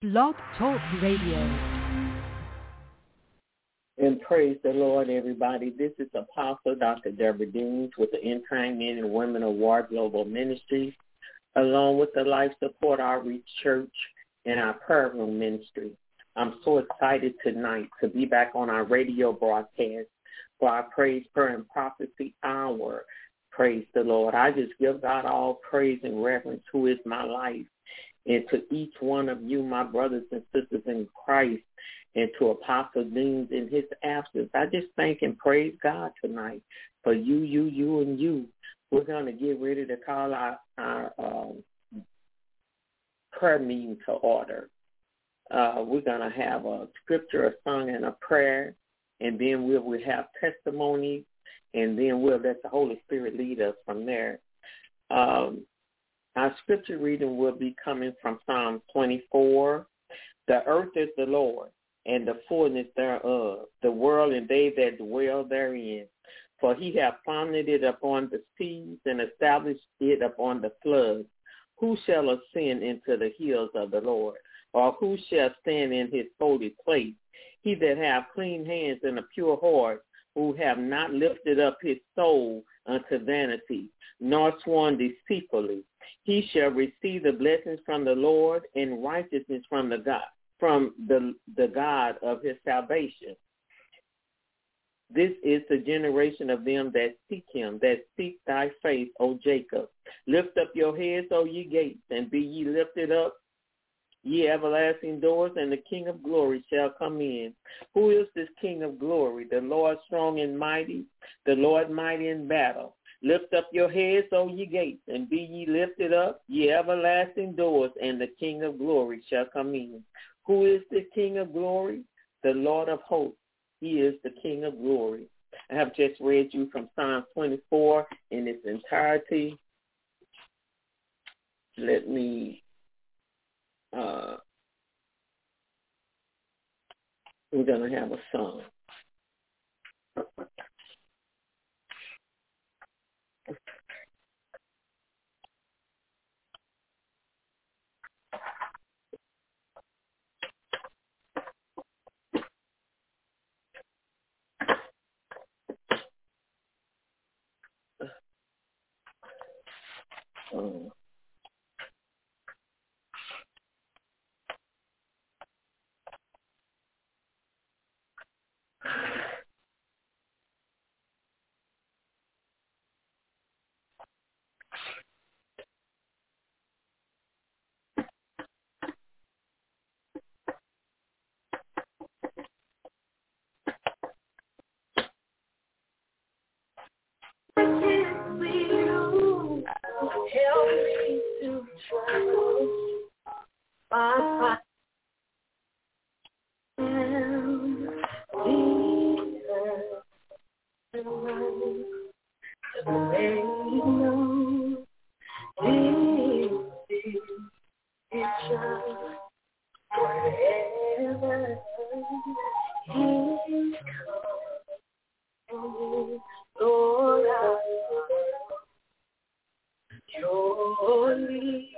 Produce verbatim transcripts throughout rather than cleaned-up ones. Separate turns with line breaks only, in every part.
Blog Talk Radio.
And praise the Lord, everybody. This is Apostle Doctor Deborah Deans with the End Time Men and Women of War Global Ministries, along with the Life Support Outreach Church and our prayer room ministry. I'm so excited tonight to be back on our radio broadcast for our Praise, Prayer, and Prophecy Hour. Praise the Lord. I just give God all praise and reverence, who is my life. And to each one of you, my brothers and sisters in Christ, and to Apostle Deans in his absence, I just thank and praise God tonight for you, you, you, and you. We're going to get ready to call our, our um, prayer meeting to order. Uh, we're going to have a scripture, a song, and a prayer, and then we'll, we'll have testimonies, and then we'll let the Holy Spirit lead us from there. Um, our scripture reading will be coming from Psalm twenty-four. The earth is the Lord, and the fullness thereof, the world and they that dwell therein. For he hath founded it upon the seas and established it upon the floods. Who shall ascend into the hills of the Lord? Or who shall stand in his holy place? He that hath clean hands and a pure heart, who have not lifted up his soul unto vanity, nor sworn deceitfully. He shall receive the blessings from the Lord and righteousness from the God, from the, the God of his salvation. This is the generation of them that seek him, that seek thy face, O Jacob. Lift up your heads, O ye gates, and be ye lifted up, ye everlasting doors, and the King of glory shall come in. Who is this King of glory? The Lord strong and mighty, the Lord mighty in battle. Lift up your heads, O ye gates, and be ye lifted up, ye everlasting doors, and the King of glory shall come in. Who is the King of glory? The Lord of hosts. He is the King of glory. I have just read you from Psalm twenty-four in its entirety. Let me, uh, we're going to have a song. Um,
Help me to trust my and Jesus and run the way you know this is just wherever He comes, Lord, I surely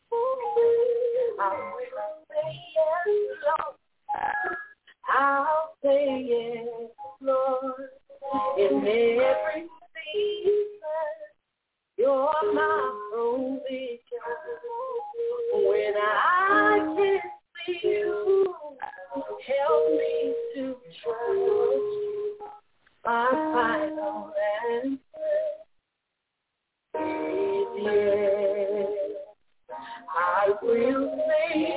I will say yes, Lord. I'll say yes, Lord. In every season, you're my provision. When I can see you, help me to trust you. My final answer. Yes, I will say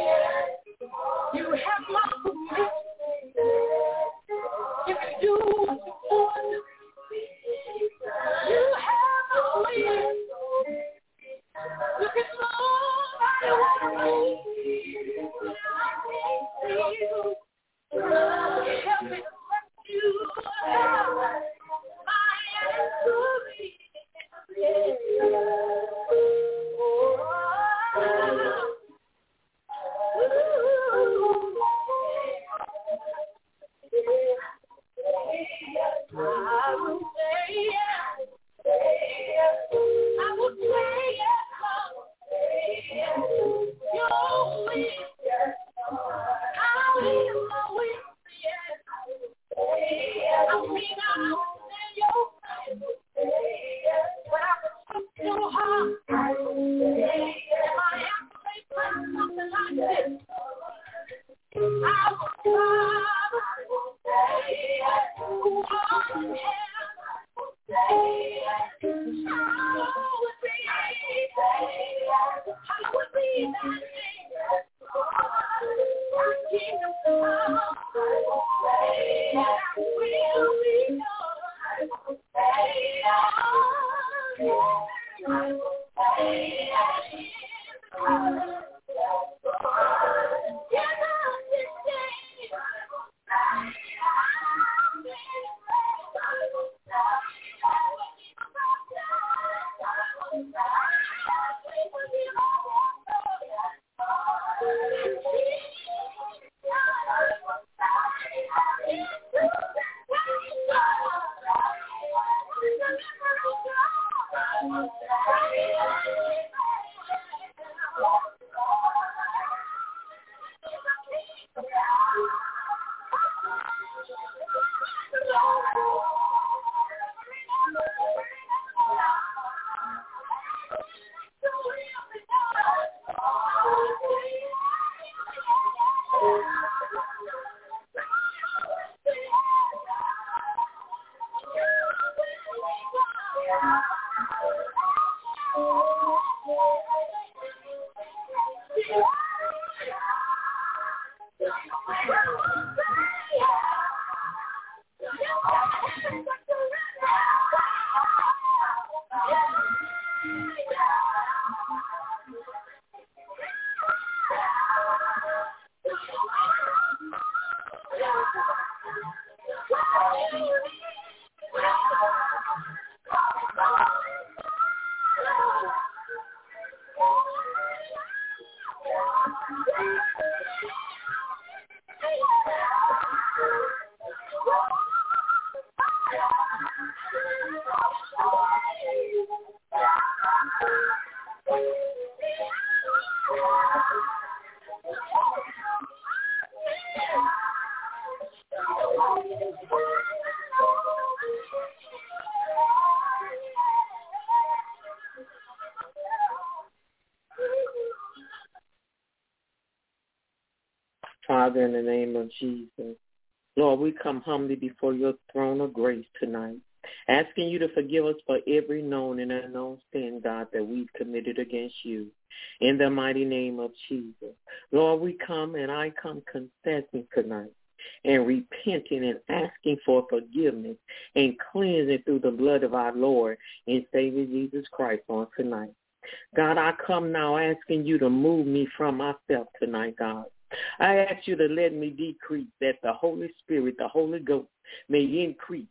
Father, in the name of Jesus, Lord, we come humbly before your throne of grace tonight, asking you to forgive us for every known and unknown sin, God, that we've committed against you. In the mighty name of Jesus, Lord, we come and I come confessing tonight and repenting and asking for forgiveness and cleansing through the blood of our Lord and Savior Jesus Christ on tonight. God, I come now asking you to move me from myself tonight, God. I ask you to let me decrease, that the Holy Spirit, the Holy Ghost, may increase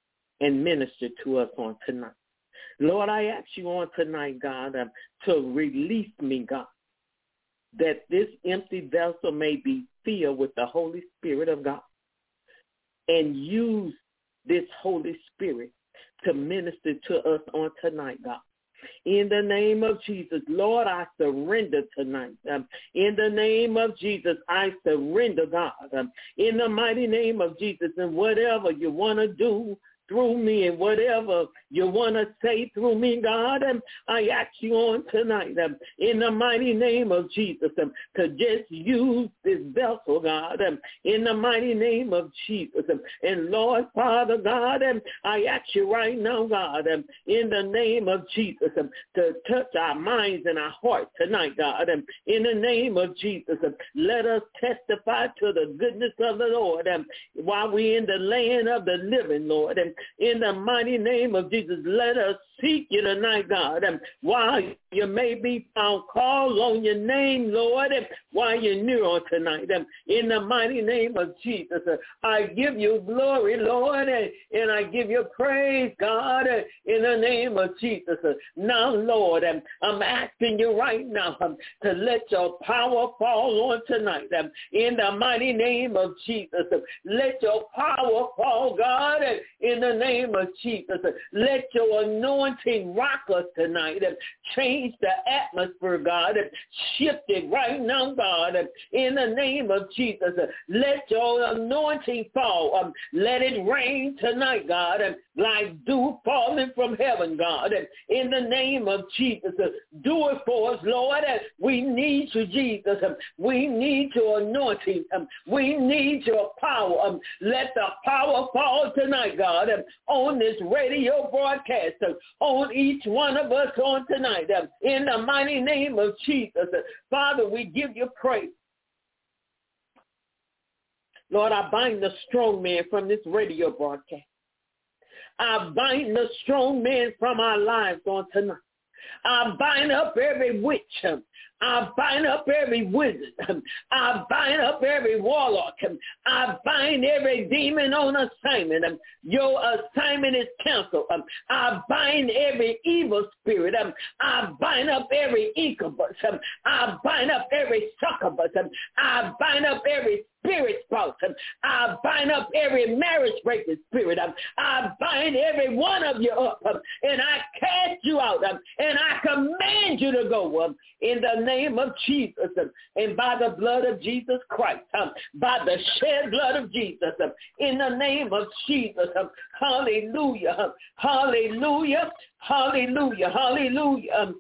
and minister to us on tonight. Lord, I ask you on tonight, God, um, to release me, God, that this empty vessel may be filled with the Holy Spirit of God, and use this Holy Spirit to minister to us on tonight, God. In the name of Jesus, Lord, I surrender tonight. Um, in the name of Jesus, I surrender, God. Um, in the mighty name of Jesus, and whatever you want to do through me and whatever you want to say through me, God, um, I ask you on tonight, um, in the mighty name of Jesus, um, to just use this vessel, God, um, in the mighty name of Jesus. Um, and Lord, Father, God, um, I ask you right now, God, um, in the name of Jesus, um, to touch our minds and our hearts tonight, God, um, in the name of Jesus. Um, let us testify to the goodness of the Lord um, while we're in the land of the living, Lord. Um, in the mighty name of Jesus, let us seek you tonight, God. And while you may be found, call on your name, Lord, and while you're near on tonight. And in the mighty name of Jesus, I give you glory, Lord, and, and I give you praise, God, in the name of Jesus. Now, Lord, I'm asking you right now to let your power fall on tonight. In the mighty name of Jesus, let your power fall, God, in the the name of Jesus. Let your anointing rock us tonight. Change the atmosphere, God. Shift it right now, God. In the name of Jesus. Let your anointing fall. Um, let it rain tonight, God, like dew falling from heaven, God. In the name of Jesus. Do it for us, Lord. We need you, Jesus. We need your anointing. We need your power. Let the power fall tonight, God, on this radio broadcast, on each one of us on tonight. In the mighty name of Jesus. Father, we give you praise. Lord, I bind the strong man from this radio broadcast. I bind the strong man from our lives on tonight. I bind up every witch. I bind up every wizard. I bind up every warlock. I bind every demon on assignment. Your assignment is canceled. I bind every evil spirit. I bind up every incubus. I bind up every succubus. I bind up every spirit spouse. I bind up every marriage breaking spirit. I bind every one of you up, and I cast you out, and I command you to go in the name of Jesus, and by the blood of Jesus Christ, by the shed blood of Jesus, in the name of Jesus. Hallelujah, hallelujah, hallelujah, hallelujah.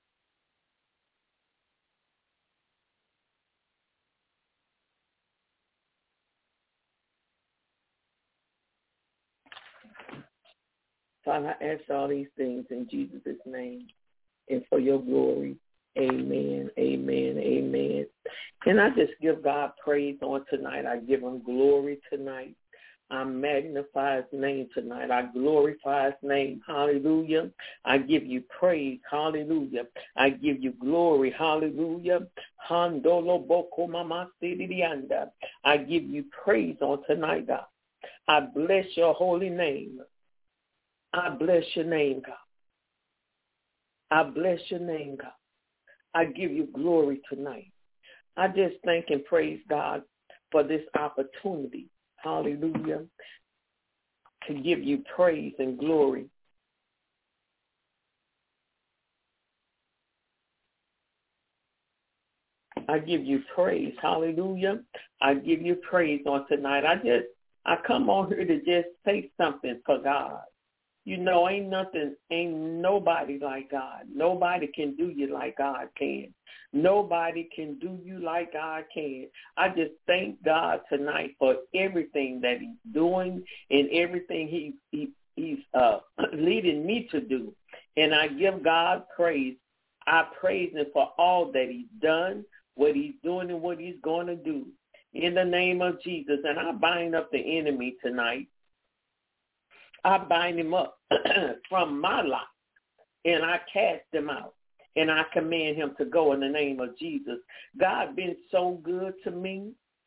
Father, I ask all these things in Jesus' name and for your glory. Amen, amen, amen. And I just give God praise on tonight. I give him glory tonight. I magnify his name tonight. I glorify his name. Hallelujah. I give you praise. Hallelujah. I give you glory. Hallelujah. I give you praise on tonight, God. I bless your holy name. I bless your name, God. I bless your name, God. I give you glory tonight. I just thank and praise God for this opportunity, hallelujah, to give you praise and glory. I give you praise, hallelujah. I give you praise on tonight. I just, I come on here to just say something for God. You know, ain't nothing, ain't nobody like God. Nobody can do you like God can. Nobody can do you like God can. I just thank God tonight for everything that he's doing and everything he, he he's uh, leading me to do. And I give God praise. I praise him for all that he's done, what he's doing, and what he's going to do. In the name of Jesus. And I bind up the enemy tonight. I bind him up from my life, and I cast him out, and I command him to go in the name of Jesus. God been so good to me.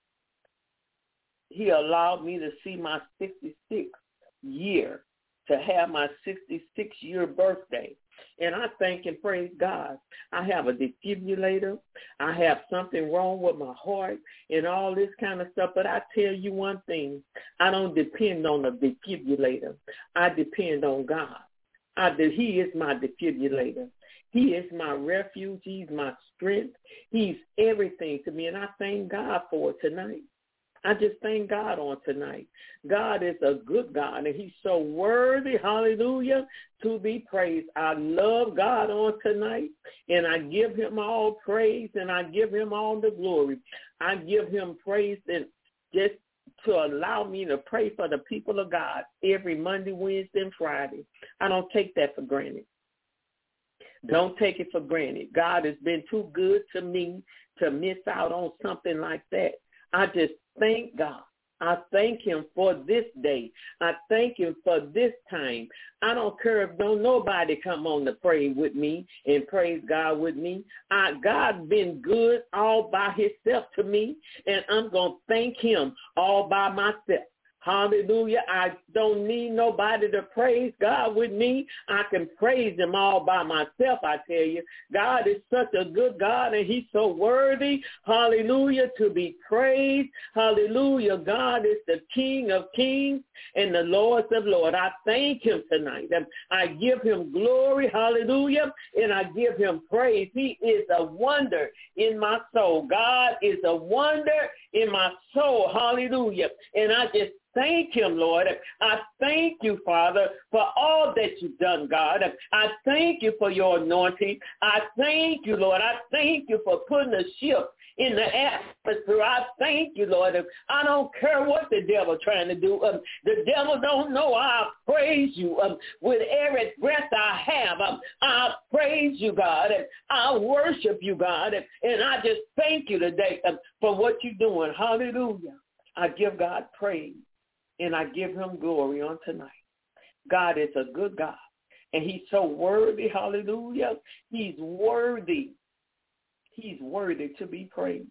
He allowed me to see my sixty-sixth year, to have my sixty-sixth year birthday. And I thank and praise God. I have a defibrillator. I have something wrong with my heart and all this kind of stuff. But I tell you one thing, I don't depend on a defibrillator. I depend on God. I, he is my defibrillator. He is my refuge. He's my strength. He's everything to me. And I thank God for it tonight. I just thank God on tonight. God is a good God, and he's so worthy, hallelujah, to be praised. I love God on tonight, and I give him all praise, and I give him all the glory. I give him praise and just to allow me to pray for the people of God every Monday, Wednesday, and Friday. I don't take that for granted. Don't take it for granted. God has been too good to me to miss out on something like that. I just thank God. I thank him for this day. I thank him for this time. I don't care if don't nobody come on to pray with me and praise God with me. I, God been good all by himself to me, and I'm going to thank him all by myself. Hallelujah. I don't need nobody to praise God with me. I can praise him all by myself, I tell you. God is such a good God, and he's so worthy, hallelujah, to be praised. Hallelujah. God is the King of kings and the Lord of lords. I thank him tonight. I give him glory, hallelujah, and I give him praise. He is a wonder in my soul. God is a wonder in my soul, hallelujah. And I just thank him, Lord. I thank you, Father, for all that you've done, God. I thank you for your anointing. I thank you, Lord. I thank you for putting a shift in the atmosphere. I thank you, Lord. I don't care what the devil trying to do. Um, the devil don't know I praise you. Um, with every breath I have, um, I praise you, God, and I worship you, God, and, and I just thank you today um, for what you're doing. Hallelujah. I give God praise, and I give him glory on tonight. God is a good God, and he's so worthy. Hallelujah. He's worthy. He's worthy to be praised.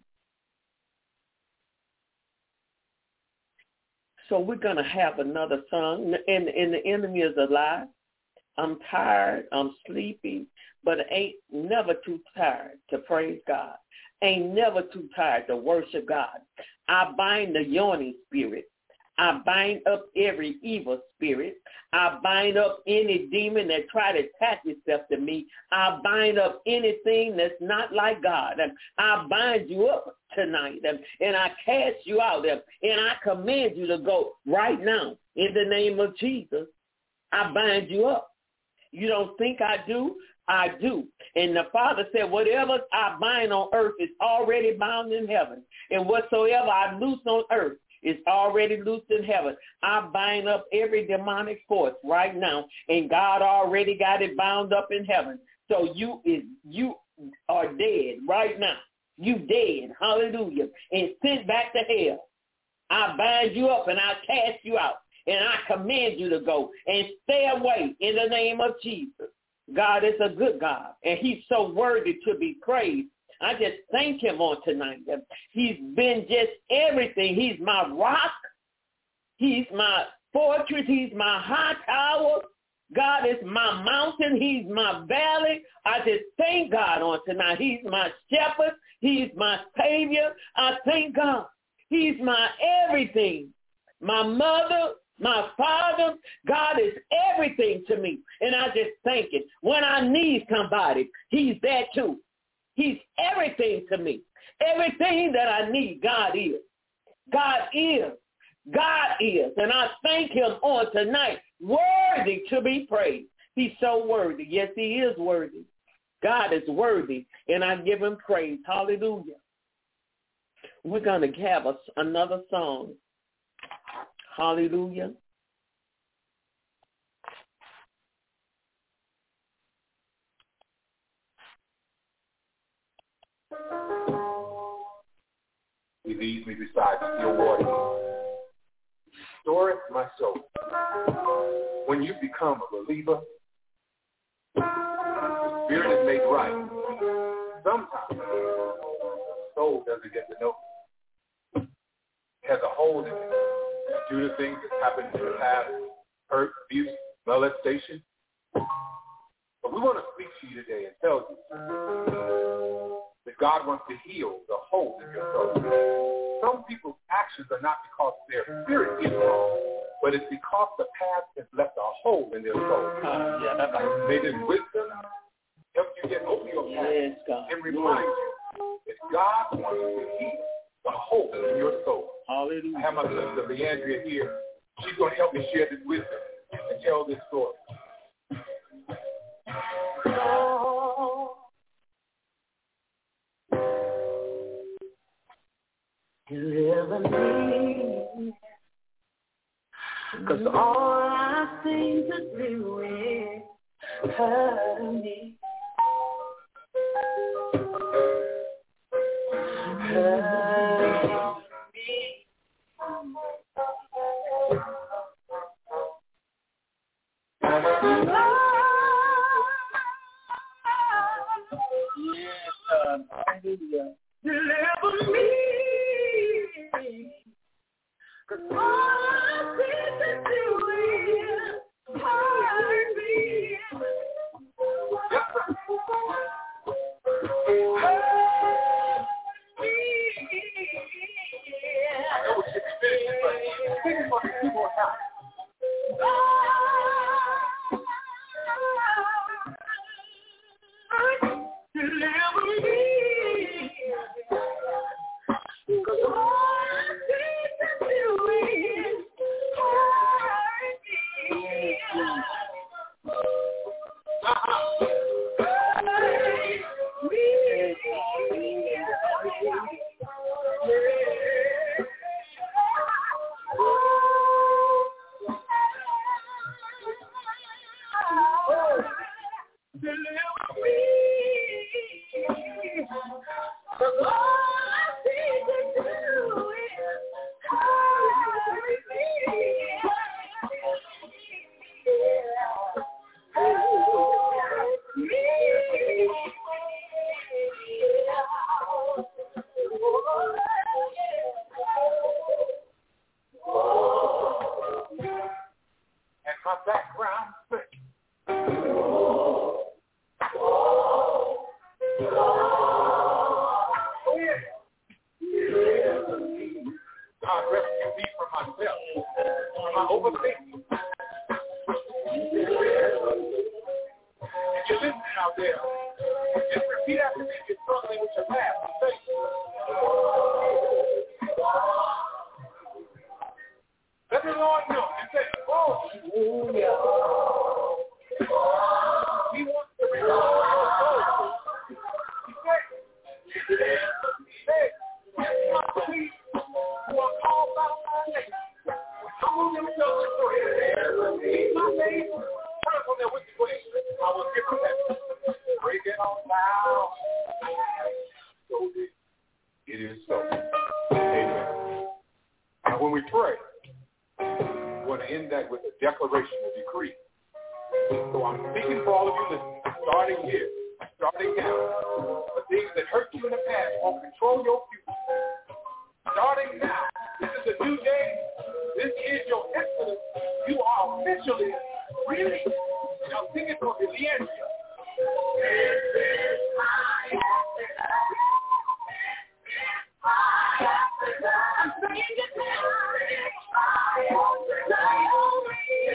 So we're going to have another song, and, and the enemy is alive. I'm tired. I'm sleepy, but ain't never too tired to praise God. Ain't never too tired to worship God. I bind the yawning spirit. I bind up every evil spirit. I bind up any demon that try to attach itself to me. I bind up anything that's not like God. And I bind you up tonight, and, and I cast you out there, and I command you to go right now in the name of Jesus. I bind you up. You don't think I do? I do. And the Father said, whatever I bind on earth is already bound in heaven. And whatsoever I loose on earth is already loosed in heaven. I bind up every demonic force right now, and God already got it bound up in heaven. So you is you are dead right now. You dead. Hallelujah. And sent back to hell. I bind you up and I cast you out. And I command you to go and stay away in the name of Jesus. God is a good God, and he's so worthy to be praised. I just thank him on tonight. He's been just everything. He's my rock. He's my fortress. He's my high tower. God is my mountain. He's my valley. I just thank God on tonight. He's my shepherd. He's my savior. I thank God. He's my everything. My mother, my father. God is everything to me. And I just thank him. When I need somebody, he's there too. He's everything to me. Everything that I need, God is. God is. God is. And I thank him on tonight. Worthy to be praised. He's so worthy. Yes, he is worthy. God is worthy. And I give him praise. Hallelujah. We're going to have a, another song. Hallelujah.
He leads me beside still water. Restoreth my soul. When you become a believer, the spirit is made right. Sometimes the soul doesn't get to know. It has a hole in it due to things that happened in the past, hurt, abuse, molestation. But we want to speak to you today and tell you that God wants to heal the hole in your soul. Some people's actions are not because their spirit is wrong, but it's because the past has left a hole in their soul.
Uh, yeah, that's right.
May this wisdom help you get over your past
yes, God.
and remind you that God wants to heal the hole in your soul.
Hallelujah.
I have my sister Leandria here. She's going to help me share this wisdom and tell this story.
Deliver me, 'cause all I seem to do is hurt me. Hurt me.
Yes, God. Hallelujah.
Deliver me, 'cause all I
I rescue me from myself, from my overthinking. If you're listening out there, just repeat after me if you're struggling with your past and say, let the Lord know and say, oh, he wants to restore your soul. He said, hey, my belief who are called by my name, humble themselves and pray. Leave my name, turn from their wicked ways. I will give them that. Break it on down. So it is so. Amen. Now when we pray, we want to end that with a declaration, a decree. So I'm speaking for all of you listening, starting here, starting now. The things that hurt you in the past won't control your future. Starting now, this is a new day. This is your exodus. You are officially released. And I'm singing for the Leandria. This is my exodus. This is my exodus. I'm singing it now. This is my exodus.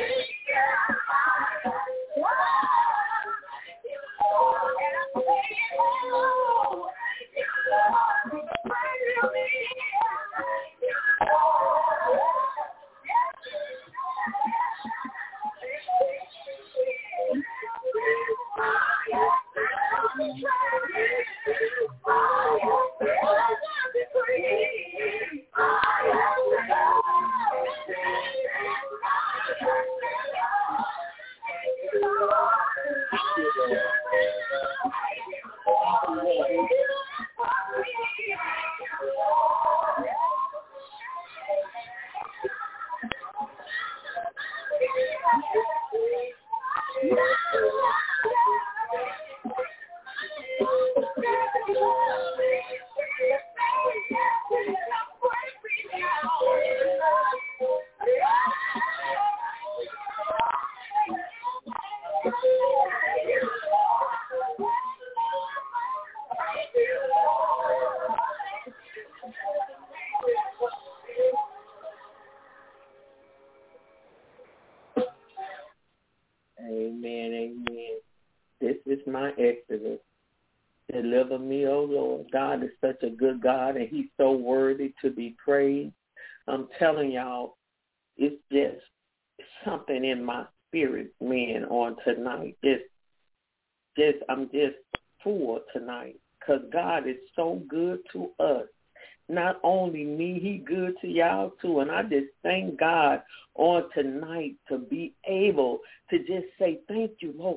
Amen, amen. This is my exodus. Deliver me, O Lord. God is such a good God, and he's so worthy to be praised. I'm telling y'all, it's just something in my spirit, man, on tonight. Just, just, I'm just full tonight because God is so good to us. Not only me, he good to y'all too. And I just thank God on tonight to be able to just say, thank you, Lord.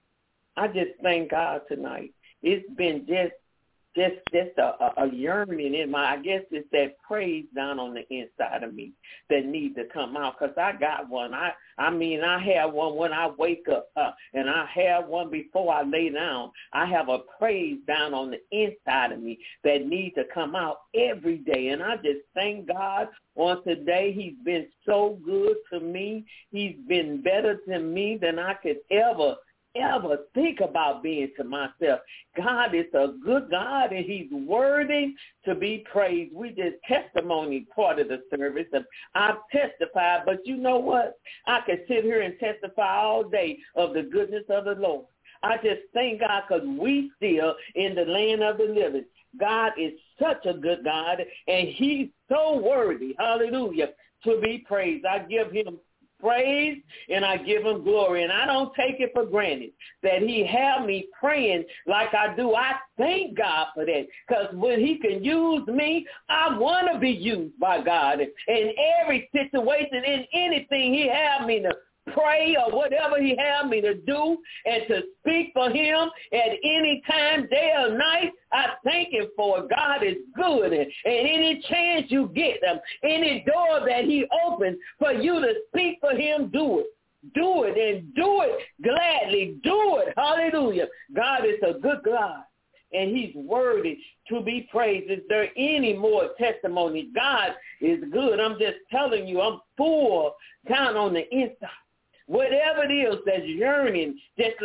I just thank God tonight. It's been just just just a, a yearning in my, I guess it's that praise down on the inside of me that needs to come out, because I got one. I I mean, I have one when I wake up, uh, and I have one before I lay down. I have a praise down on the inside of me that needs to come out every day, and I just thank God on today. He's been so good to me. He's been better to me than I could ever ever think about being to myself. God is a good God, and he's worthy to be praised. We just testimony part of the service. And I've testified, but you know what? I could sit here and testify all day of the goodness of the Lord. I just thank God because we still in the land of the living. God is such a good God, and he's so worthy, hallelujah, to be praised. I give him praise and I give him glory, and I don't take it for granted that he have me praying like I do. I thank God for that, because when he can use me, I want to be used by God in every situation, in anything he have me to pray or whatever he have me to do, and to speak for him at any time, day or night. I thank him for it. God is good, and, and any chance you get, um, any door that he opens for you to speak for him, do it. Do it, and do it gladly. Do it. Hallelujah. God is a good God, and he's worthy to be praised. Is there any more testimony? God is good. I'm just telling you, I'm full down on the inside. Whatever it is that's yearning, just like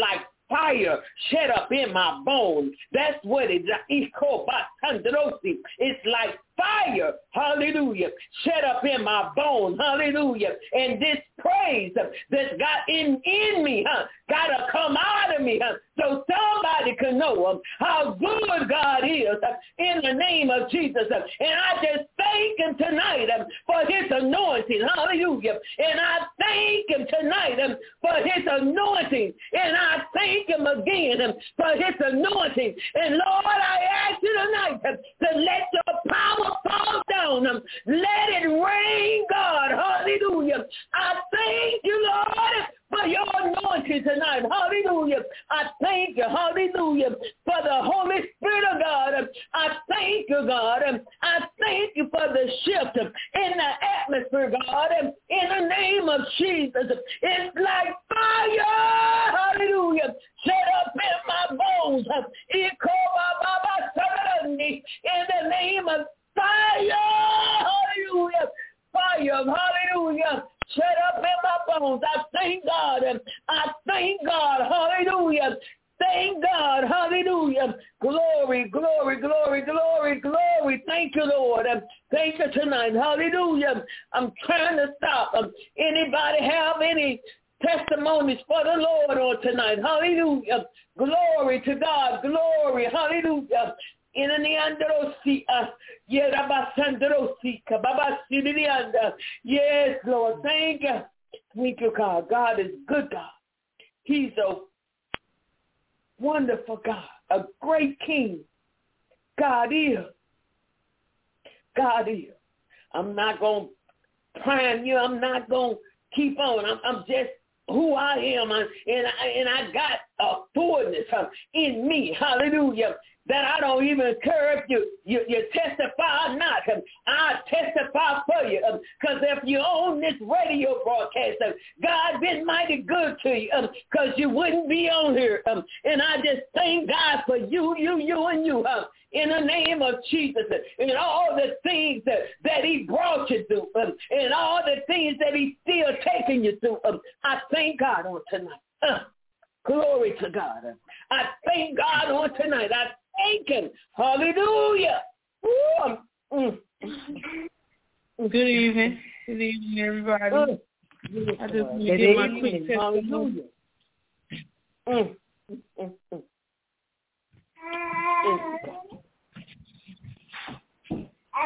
fire shut up in my bones. That's what it is. It's like fire, hallelujah, shut up in my bones, hallelujah. And this praise that's got in, in me, huh, got to come out of me, huh, so somebody can know um, how good God is uh, in the name of Jesus. Uh, and I just thank him tonight um, for his anointing, hallelujah. And I thank him tonight um, for his anointing. And I thank him again um, for his anointing. And Lord, I ask you tonight um, to let your power fall down. Um, let it rain, God, hallelujah. I thank you, Lord, for your anointing tonight. Hallelujah. I thank you. Hallelujah. For the Holy Spirit of God. I thank you, God. I thank you for the shift in the atmosphere, God. In the name of Jesus. It's like fire. Hallelujah. Shut up in my bones. In the name of fire. Hallelujah. Fire. Hallelujah. Shut up in my bones. I thank God. I thank God. Hallelujah. Thank God. Hallelujah. Glory, glory, glory, glory, glory. Thank you, Lord. Thank you tonight. Hallelujah. I'm trying to stop. Anybody have any testimonies for the Lord on tonight? Hallelujah. Glory to God. Glory. Hallelujah. In the Neandrosi, Yerabasandrosi, Kababasinianda. Yes, Lord. Thank you. Thank you, God. God is good, God. He's a wonderful God, a great King. God is. God is. I'm not going to prime you. I'm not going to keep on. I'm, I'm just who I am. I, and, I, and I got a fullness in me. Hallelujah. That I don't even care if you, you, you testify or not. I testify for you. Because um, if you're on this radio broadcast, um, God's been mighty good to you because um, you wouldn't be on here. Um, and I just thank God for you, you, you, and you. Um, in the name of Jesus, and all the things that, that he brought you through, um, and all the things that he's still taking you through. Um, I thank God on tonight. Uh, glory to God. I thank God on tonight. I thank him. Hallelujah. Ooh, mm.
Good evening. Good evening, everybody.
Mm.
I just want to give my quick testimony.
Hallelujah. Mm. Mm, mm, mm.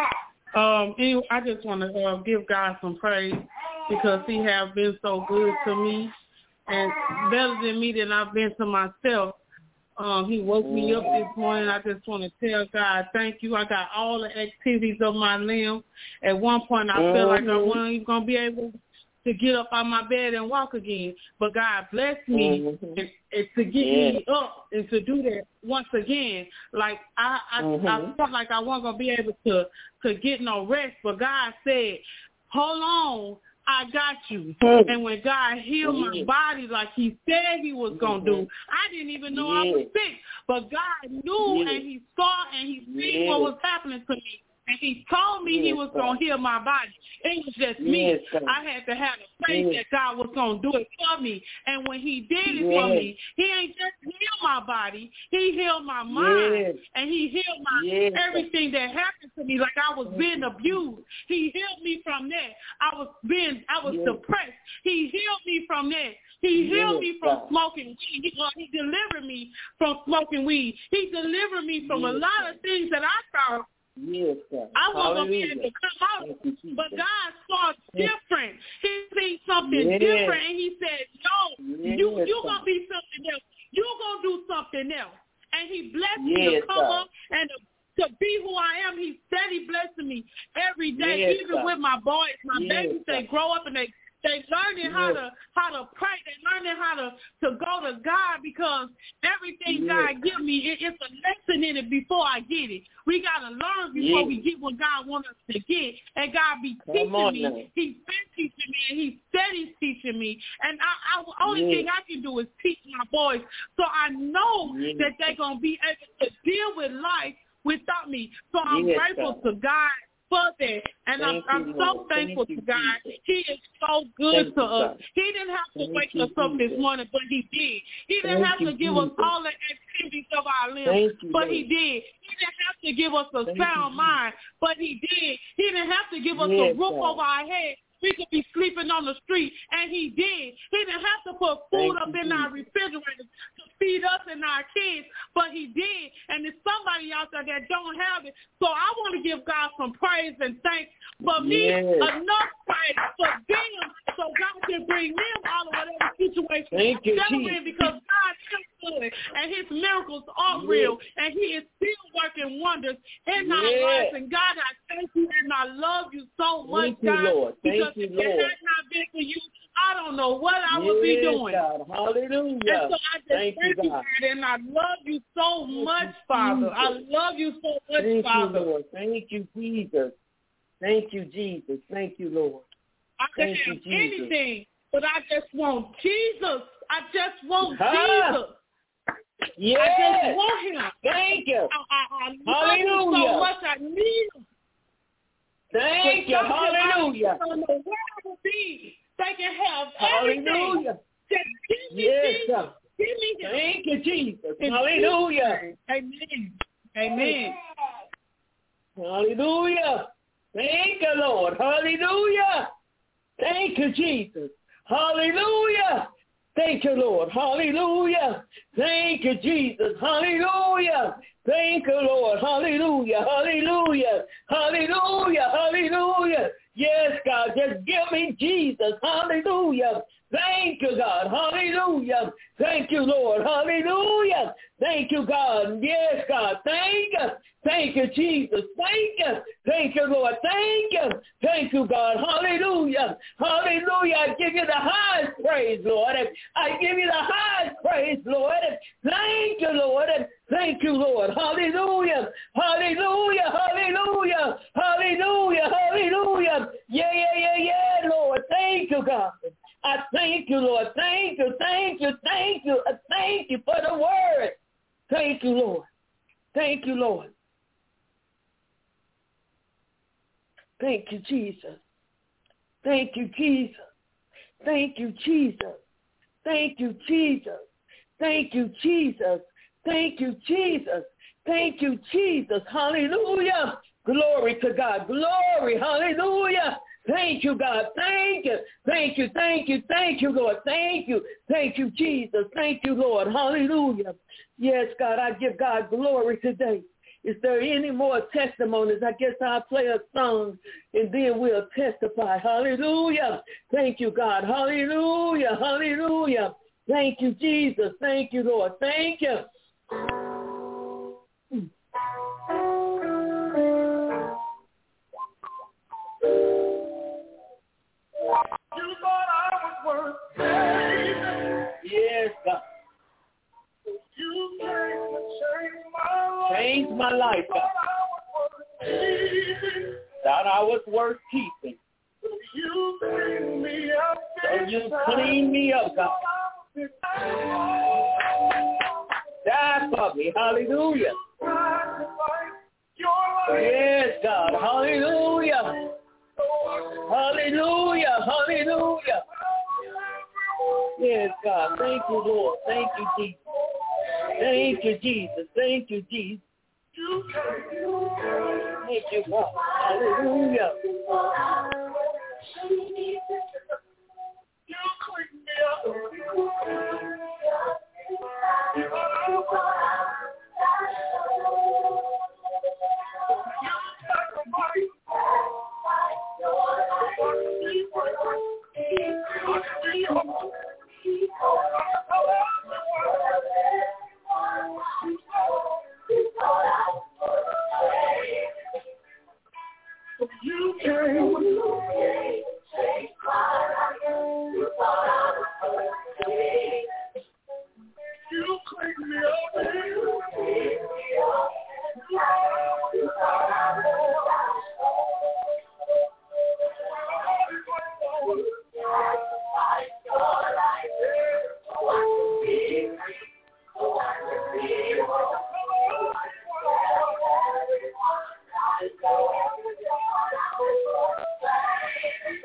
Um, anyway, I just want to uh, give God some praise because he has been so good to me and better than me than I've been to myself. Um, he woke me up this morning. I just want to tell God, thank you. I got all the activities of my limb. At one point, I felt like I wasn't even going to be able to get up on my bed and walk again. But God blessed me mm-hmm. and, and to get yeah. me up and to do that once again. Like, I, I, mm-hmm. I felt like I wasn't going to be able to, to get no rest. But God said, hold on. I got you. Mm-hmm. And when God healed mm-hmm. my body like he said he was going to mm-hmm. do, I didn't even know yeah. I was sick. But God knew yeah. and he saw and he seen yeah. what was happening to me. And he told me yes, he was going to heal my body. It was just yes, me. Sir. I had to have the faith yes. that God was going to do it for me. And when he did it yes. for me, he ain't just healed my body. He healed my mind. Yes. And he healed my yes. everything that happened to me. Like I was being abused. He healed me from that. I was being, I was yes. depressed. He healed me from that. He healed yes, me from God. smoking weed. He, well, he delivered me from smoking weed. He delivered me from yes, a lot of things that I thought
Yes, sir.
I wasn't going to be able to come out, you, but God saw different. He seen something yes. different, and he said, no, yes, you, you're going to be something else. You're going to do something else. And he blessed yes, me to come sir. up and to, to be who I am. He steady blessing me every day, yes, even sir. with my boys, my yes, babies. Sir. They grow up and they They learning yes. how to how to pray. They learning how to, to go to God because everything yes. God give me, it, it's a lesson in it before I get it. We got to learn before yes. we get what God wants us to get. And God be teaching me. Now. He's been teaching me, and He said He's teaching me. And I, I, the only yes. thing I can do is teach my boys so I know yes. that they're going to be able to deal with life without me. So I'm yes, grateful God. to God for that. And I'm, I'm so thankful to God. He is so good to us. He didn't have to wake us up this morning, but he did. He didn't have to give us all the activities of our limbs, but he did. He didn't have to give us a sound mind, but he did. He didn't have to give us a roof over our head. We could be sleeping on the street, and he did. He didn't have to put food up in our refrigerators to feed us and our kids, but he did. And there's somebody out there that don't have it. So I want to give God some praise and thanks for me, yes. enough praise for them, so God can bring them out of whatever situation
Thank you,
in, because God is good, and his miracles are yes. real, and he is still working wonders in yes. our lives. And God, I thank you, and I love you so much,
thank God, you, Lord. Thank
because
you,
if
Lord.
it had not been for you, I don't know what I
yes,
would be doing.
God. Hallelujah.
And so I just
thank,
thank
you,
you,
God.
God, and I love you so
thank
much,
you,
Father.
Jesus.
I love you so much,
thank
Father.
You, Lord. Thank you, Jesus. Thank you, Jesus. Thank you, Lord.
I could
thank
have
you, Jesus.
anything, but I just want Jesus. I just want
ah.
Jesus.
Yes.
I just want him.
Thank you.
I, I, I love
Hallelujah.
him so much. I need him.
Thank you. Hallelujah.
I don't know where I would be. They can have
Hallelujah.
everything. Just give me
yes,
Jesus.
God.
Give me him.
Thank you, Jesus.
In
Hallelujah.
Jesus' Amen. Amen.
Hallelujah. Thank you, Lord. Hallelujah. Thank you, Jesus. Hallelujah. Thank you, Lord. Hallelujah. Thank you, Jesus. Hallelujah. Thank you, Lord. Hallelujah. Hallelujah. Hallelujah. Hallelujah. Yes, God. Just give me Jesus. Hallelujah. Thank you, God. Hallelujah. Thank you, Lord. Hallelujah. Thank you, God. Yes, God. Thank you. Thank you, Jesus. Thank you. Thank you, Lord. Thank you. Thank you, God. Hallelujah. Hallelujah. I give you the highest praise, Lord. I give you the highest praise, Lord. Thank you, Lord. Thank you, Lord. Hallelujah. Hallelujah. Hallelujah. Hallelujah. Hallelujah. Yeah, yeah, yeah, yeah, Lord. Thank you, God. I thank you, Lord. Thank you, thank you, thank you. I thank you for the word. Thank you, Lord. Thank you, Lord. Thank you, Jesus. Thank you, Jesus. Thank you, Jesus. Thank you, Jesus. Thank you, Jesus. Thank you, Jesus. Thank you, Jesus. Hallelujah. Glory to God. Glory. Hallelujah. Thank you, God. Thank you. Thank you. Thank you. Thank you, Lord. Thank you. Thank you, Jesus. Thank you, Lord. Hallelujah. Yes, God, I give God glory today. Is there any more testimonies? I guess I'll play a song and then we'll testify. Hallelujah. Thank you, God. Hallelujah. Hallelujah. Thank you, Jesus. Thank you, Lord. Thank you.
You thought I was worth saving.
Yes, God.
You came to change my life.
Change my life, God. Thought I was worth keeping.
You cleaned me up.
So you clean me up, God. Die for me. Hallelujah. Yes, God. Hallelujah. Hallelujah. Hallelujah. Yes, God. Thank you, Lord. Thank you, Jesus. Thank you, Jesus. Thank you, Jesus. Thank you, God. Hallelujah.
You cleaned me up. You came. You cleaned me up.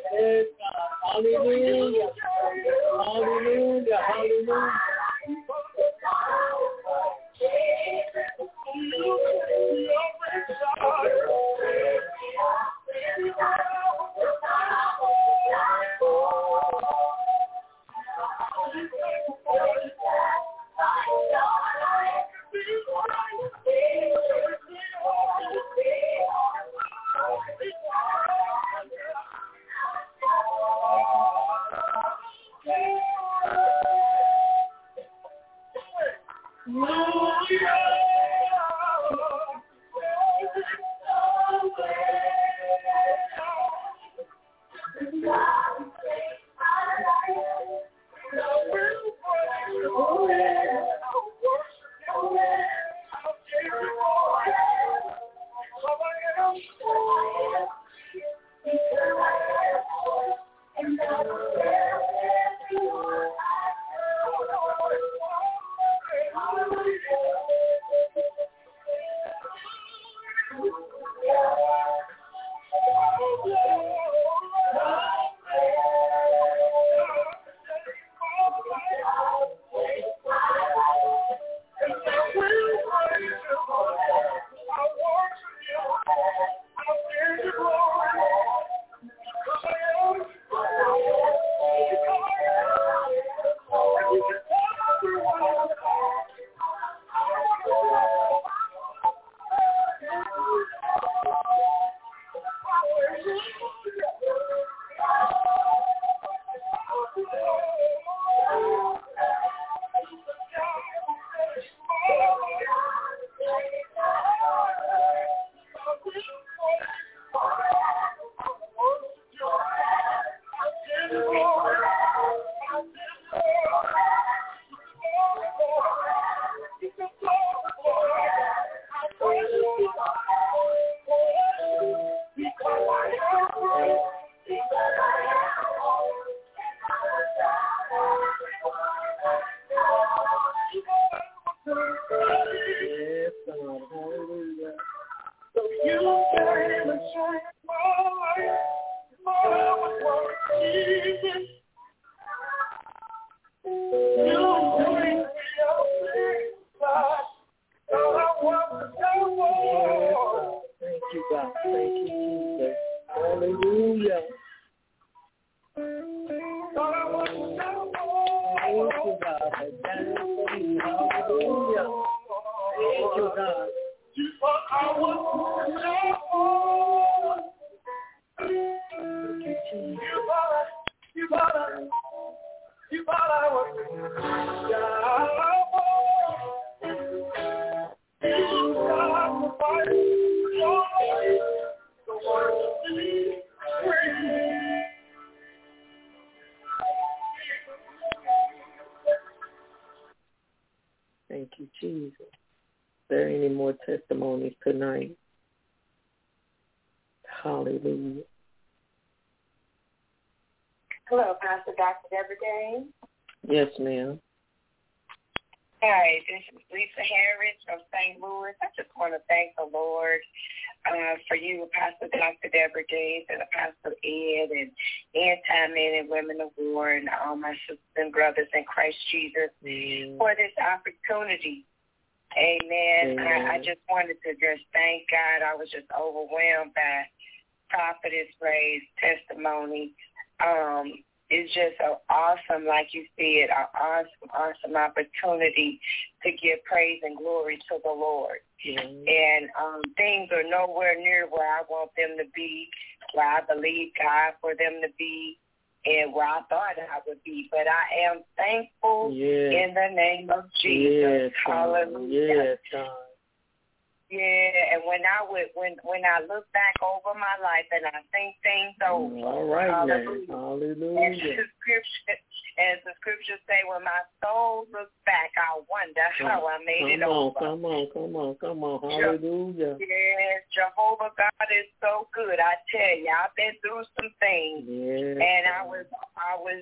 Yes, God. Hallelujah. Hallelujah. Hallelujah. Thank you, Jesus. Is there any more testimonies tonight? Hallelujah.
Hello, Pastor Doctor Deborah Dane.
Yes, ma'am.
Hi, this is Lisa Harris from Saint Louis. I just want to thank the Lord uh, for you, Pastor Doctor Deborah Dane, and Pastor Ed, and End-Time Men and Women of War, and all my sisters and brothers in Christ Jesus mm. for this opportunity. Amen. Amen. I, I just wanted to just thank God. I was just overwhelmed by Prophetess Ray's testimony. Um, it's just so awesome, like you said, an awesome, awesome opportunity to give praise and glory to the Lord. Mm-hmm. And um, things are nowhere near where I want them to be, where I believe God for them to be, and where I thought I would be. But I am thankful yes. in the name of Jesus.
Yes,
Hallelujah.
Yes, God.
Yeah, and when I would, when when I look back over my life and I think things over,
all right,
hallelujah.
Hallelujah.
As the scripture, as the scriptures say, when my soul looks back, I wonder how I made
come
it
on,
over.
Come on, come on, come on, hallelujah.
Yes, Jehovah God is so good. I tell you, I've been through some things,
yes.
and I was I was once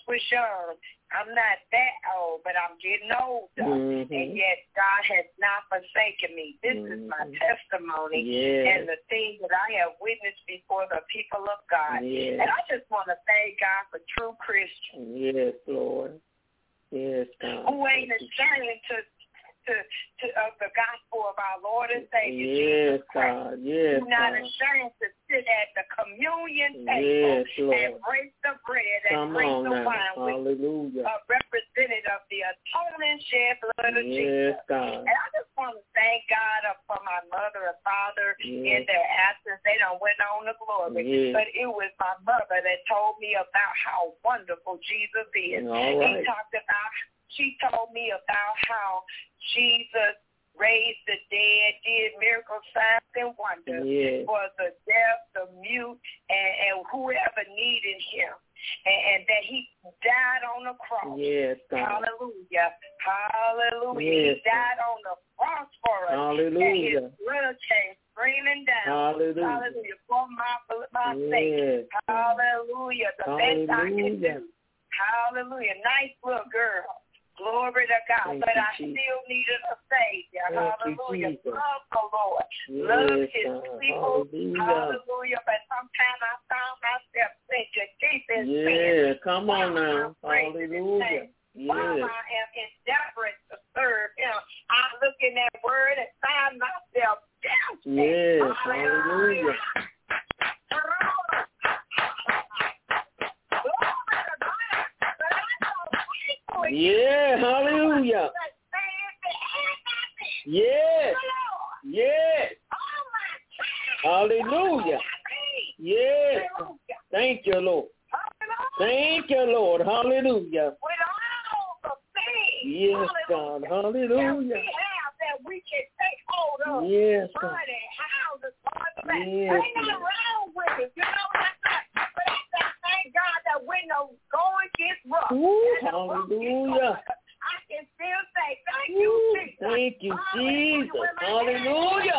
was young. I'm not that old, but I'm getting older. Mm-hmm. And yet God has not forsaken me. This mm-hmm. is my testimony yes. and the things that I have witnessed before the people of God. Yes. And I just want to thank God for true Christians.
Yes, Lord. Yes, God.
Who ain't ashamed to to, to of the gospel of our Lord and Savior
yes,
Jesus Christ.
God. Yes,
Who not
God.
ashamed to sit at the communion table
yes, Lord.
and break the bread and
Come
drink
on
the
now.
wine
Hallelujah.
with a representative of the atoning shed blood of
yes,
Jesus.
God.
And I just want to thank God for my mother and father yes. in their absence. They done went on to glory. Yes. But it was my mother that told me about how wonderful Jesus is.
All right.
He talked about She told me about how Jesus raised the dead, did miracle signs and wonders yes. for the deaf, the mute, and, and whoever needed him. And, and that he died on the cross.
Yes, God.
Hallelujah. Hallelujah.
Yes,
he died God. on the cross for us.
Hallelujah.
And his blood came streaming down.
Hallelujah.
Hallelujah. For my, my
yes.
sake. Hallelujah. The
Hallelujah.
best I can do. Hallelujah. Nice little girl. Glory to God.
Thank
but
you,
I
Jesus.
still needed a Savior.
Thank
Hallelujah.
You,
love the Lord.
yes,
love his
God.
people.
Hallelujah.
Hallelujah. But sometimes I found myself thinking deep in
yeah,
sin.
come on now. Hallelujah.
Yes. While I am endeavoring to serve him, I look in that word and find myself doubting.
Yes. Hallelujah. Yeah, hallelujah. Yes. Yes. Hallelujah. Yes. Thank you, Lord. Thank you, Lord. Hallelujah. Yes, God. Hallelujah.
That we can take hold of.
Yes, God.
Money, houses,
yes,
ain't nothing wrong with it. You know what I'm saying? But I just thank God that when the going gets rough,
Ooh, hallelujah.
I can still say thank
Ooh,
you, Jesus.
Thank you,
Hallelujah.
Jesus. Hallelujah.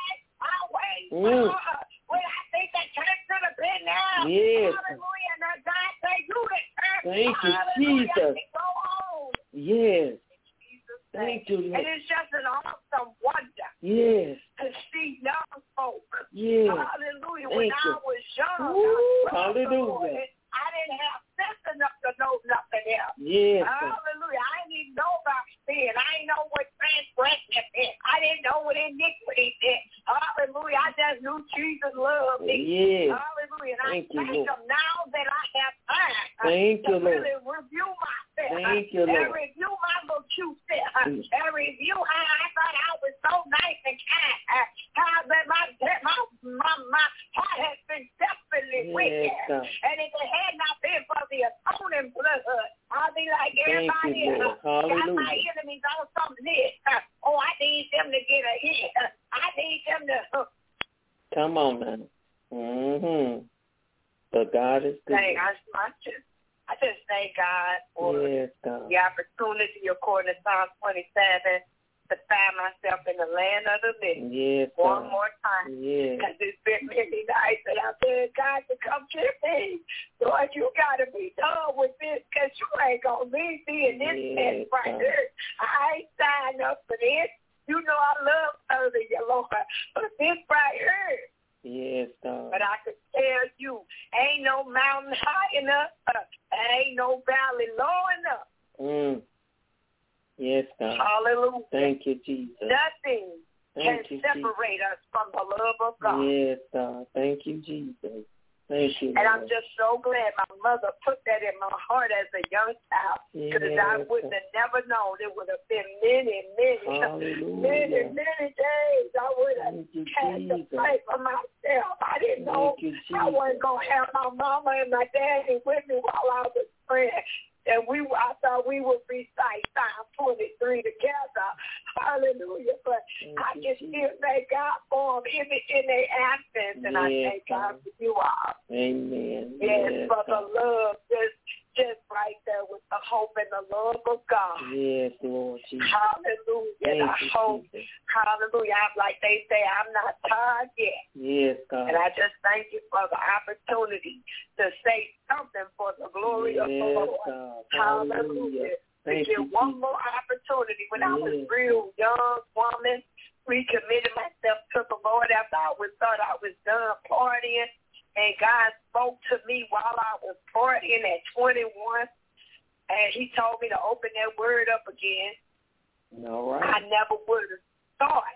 Mm. When I think that church should have been now.
Yes.
Hallelujah. Now God say you the church.
Thank you,
Hallelujah.
Jesus.
Go on.
Yes. Thank you, Lord.
And it's just an awesome wonder.
Yes.
To see young folk.
Yes.
Hallelujah.
Thank
when
you.
I was young,
Ooh,
I
hallelujah.
I didn't have sense enough to know nothing else.
Yes.
Hallelujah. I didn't even know about sin. I didn't know what transgression meant. I didn't know what iniquity meant. Hallelujah. I just knew Jesus loved me.
Yes.
Hallelujah. And
Thank
I
you,
thank
Lord.
him now that I have time
thank
to
you, Lord.
really review myself.
Thank you, Lord.
And review my little cute self. And review how I thought I was so nice and kind. How that my, my, my, my heart has been desperately
yes,
wicked.
God.
And if it had not been for the atoning blood, I'll be like
Thank
everybody
you,
else.
Lord.
Got
Hallelujah.
my enemies on some list. Oh, I need them to get a hit. I need them to.
Come on now. Mm-hmm. But God is good.
Dang, I, I just, I just thank God for
yes, God.
the opportunity, according to Psalm twenty-seven, to find myself in the land of the living.
Yes,
One
God.
more time.
Yes.
Because it's been many nights that I've begged God to come get me. Lord, you got to be done with this because you ain't going to leave me in this
yes,
mess right
God.
here. I ain't signed up for this. You know I love serving you, Lord. But this right here.
Yes, God.
But I can tell you, ain't no mountain high enough. Uh, ain't no valley low enough.
Mm. Yes, God.
Hallelujah.
Thank you, Jesus.
Nothing
Thank
can
you,
separate
Jesus.
us from the love of God.
Yes, God. Thank you, Jesus. Thank you,
And
Lord.
I'm just so glad my mother put that in my heart as a young child, because
yes,
I wouldn't have never known. It would have been many, many,
Hallelujah.
many, many days I would have
you,
had
Jesus.
to fight for myself. I didn't know
you,
I wasn't going to have my mama and my daddy with me while I was praying. And we, I thought we would recite Psalm twenty-three together. Hallelujah. But
thank
I
you,
can
Jesus.
still thank God for them in, in their absence. And
yes,
I thank God for you all.
Amen.
Yes,
yes
for
God.
the love just, just right there with the hope and the love of God.
Yes, Lord Jesus.
Hallelujah.
Thank
And I
you,
hope,
Jesus.
hallelujah. I'm like they say, I'm not tired yet.
Yes, God.
And I just thank you for the opportunity opportunity to say something for the glory
yes,
of the Lord.
God.
Hallelujah.
Hallelujah. Thank
to get
you,
one
Jesus.
more opportunity. When
yes.
I was real young woman, recommitted myself to the Lord after I was thought I was done partying, and God spoke to me while I was partying at twenty-one, and he told me to open that word up again.
All right.
I never would have thought,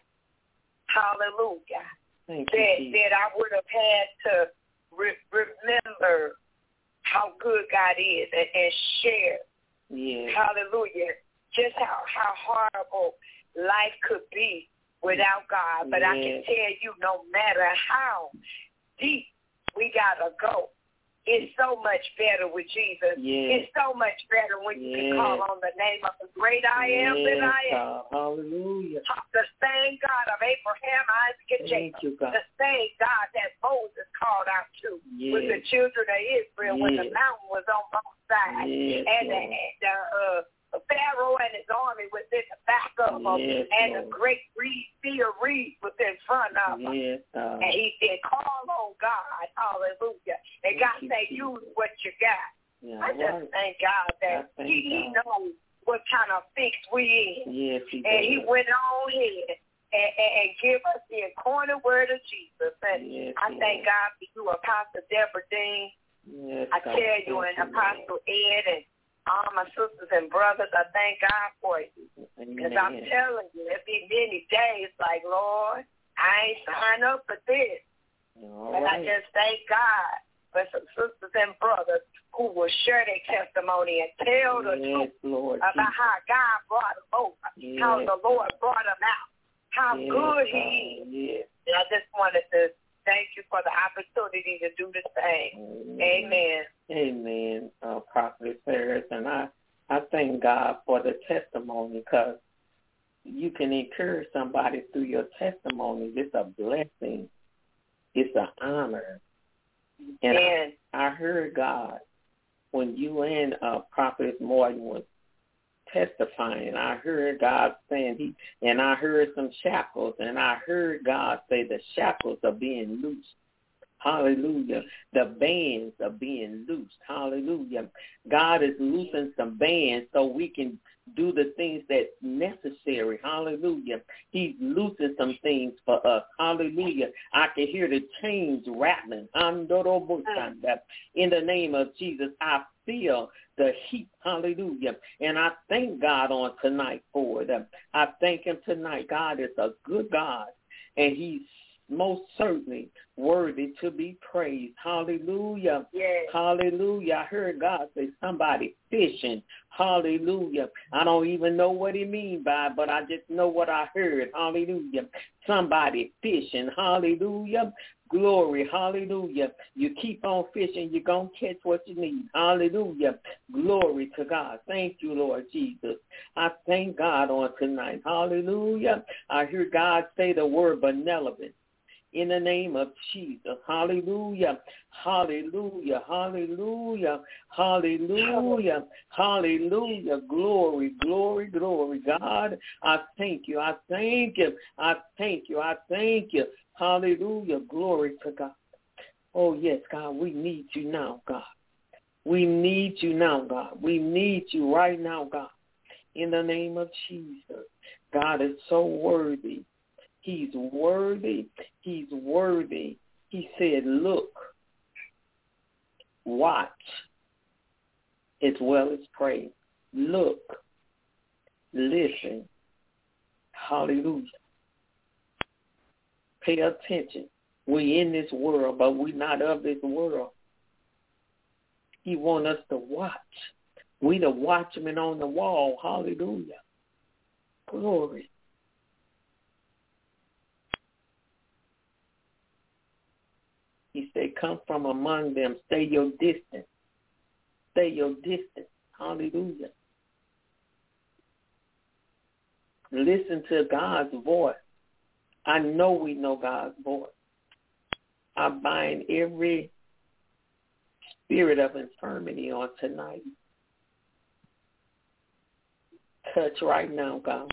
hallelujah,
Thank
that,
you,
that I would have had to re- remember how good God is and, and share,
yes.
hallelujah, just how, how horrible life could be without God. But
yes.
I can tell you, no matter how deep we got to go, it's so much better with Jesus.
Yes.
It's so much better when you
yes.
can call on the name of the great I am
yes,
that I am.
God. Hallelujah.
The same God of Abraham, Isaac, and
Thank
Jacob.
you, God.
The same God that Moses called out to
yes.
with the children of Israel
yes.
when the mountain was on both sides.
Yes,
and the,
Lord.
and the uh, Pharaoh and his army was in the back of them,
yes,
and
Lord.
the great reed, sea of reeds was in front of them.
Yes, God.
And he said, call on God, hallelujah. And
Thank
God
you,
said,
Jesus.
use what you got.
Yeah,
I just
right.
thank God that
thank
he, he
God.
knows what kind of fix we in.
Yes, he
and
does.
he went on ahead and, and, and give us the incarnate word of Jesus. And
yes,
I
Lord.
thank God for you, Apostle Deborah Dean.
Yes,
I
God.
tell you,
thank
and
you,
Apostle Ed and all my sisters and brothers, I thank God for you. Because I'm telling you, there'll be many days like, Lord, I ain't signed up for this.
All
and
right.
I just thank God for some sisters and brothers who will share their testimony and tell the
yes,
truth
Lord,
about
Jesus.
how God brought them over,
yes,
how the Lord brought them out, how
yes,
good
God.
he is.
Yes.
And I just wanted to thank you for the opportunity to do the same. Amen.
Amen, uh, Prophet Harris. And I, I thank God for the testimony because you can encourage somebody through your testimony. It's a blessing. It's an honor. And I, I heard God when you and uh, Prophet Morton was testifying. I heard God saying he, and I heard some shackles, and I heard God say the shackles are being loosed. Hallelujah. The bands are being loosed. Hallelujah. God is loosing some bands so we can do the things that's necessary. Hallelujah. He's loosing some things for us. Hallelujah. I can hear the chains rattling. In the name of Jesus, I feel the heat. Hallelujah. And I thank God on tonight for it. I thank him tonight. God is a good God, and he's most certainly worthy to be praised. Hallelujah.
Yes.
Hallelujah. I heard God say somebody fishing. Hallelujah. I don't even know what he mean by it, but I just know what I heard. Hallelujah. Somebody fishing. Hallelujah. Glory. Hallelujah. You keep on fishing, you're going to catch what you need. Hallelujah. Glory to God. Thank you, Lord Jesus. I thank God on tonight. Hallelujah. I hear God say the word benevolent. In the name of Jesus. Hallelujah. Hallelujah. Hallelujah. Hallelujah. Hallelujah. Glory, glory, glory. God, I thank you. I thank you. I thank you. I thank you. Hallelujah. Glory to God. Oh, yes, God, we need you now, God. We need you now, God. We need you right now, God. In the name of Jesus. God is so worthy. He's worthy. He's worthy. He said, look, watch, as well as pray. Look, listen. Hallelujah. Pay attention. We're in this world, but we're not of this world. He wants us to watch. We the watchmen on the wall. Hallelujah. Glory. He said, come from among them. Stay your distance. Stay your distance. Hallelujah. Listen to God's voice. I know we know God's voice. I bind every spirit of infirmity on tonight. Touch right now, God.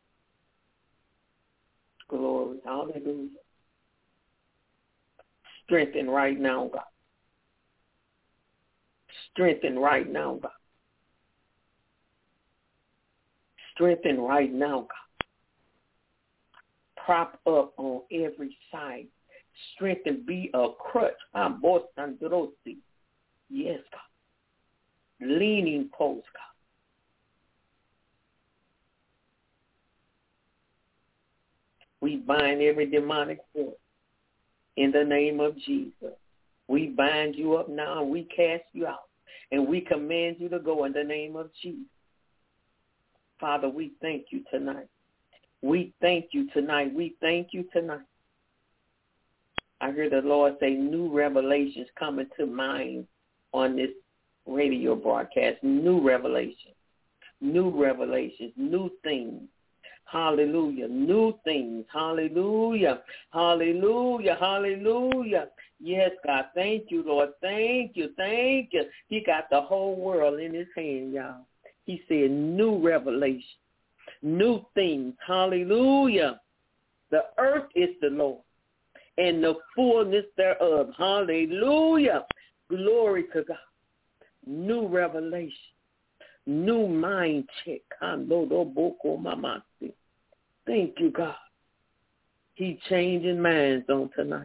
Glory. Hallelujah. Strengthen right now, God. Strengthen right now, God. Strengthen right now, God. Prop up on every side. Strengthen, be a crutch. Yes, God. Leaning post, God. We bind every demonic force in the name of Jesus. We bind you up now and we cast you out. And we command you to go in the name of Jesus. Father, we thank you tonight. We thank you tonight. We thank you tonight. I hear the Lord say new revelations coming to mind on this radio broadcast. New revelations. New revelations. New things. Hallelujah. New things. Hallelujah. Hallelujah. Hallelujah. Yes, God. Thank you, Lord. Thank you. Thank you. He got the whole world in his hand, y'all. He said new revelation. New things. Hallelujah. The earth is the Lord and the fullness thereof. Hallelujah. Glory to God. New revelation. New mind check. Thank you, God. He changing minds on tonight.